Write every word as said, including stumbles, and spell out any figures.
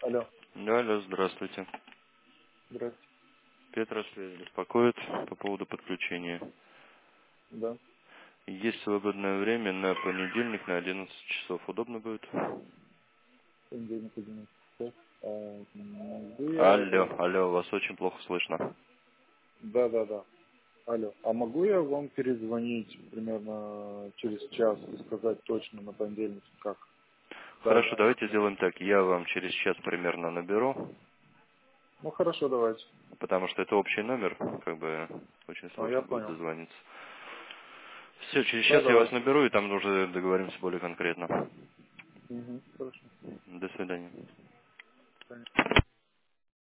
Алло, Да, алло, здравствуйте. здрасте. Петра связь беспокоит по поводу подключения. Да, Есть свободное время на понедельник на одиннадцать часов. Удобно будет? понедельник, одиннадцать часов. А, могу я... Алло, алло, вас очень плохо слышно. Да, да, да. Алло, а могу я вам перезвонить примерно через час и сказать точно на понедельник, как Хорошо, дальше? давайте сделаем так. Я вам через час примерно наберу, Ну, хорошо, давайте. потому что это общий номер, как бы очень А, я сложно будет понял. дозвониться. Все, через Да, час я вас давайте. наберу, и там уже договоримся более конкретно. Угу, хорошо. До свидания. Понятно.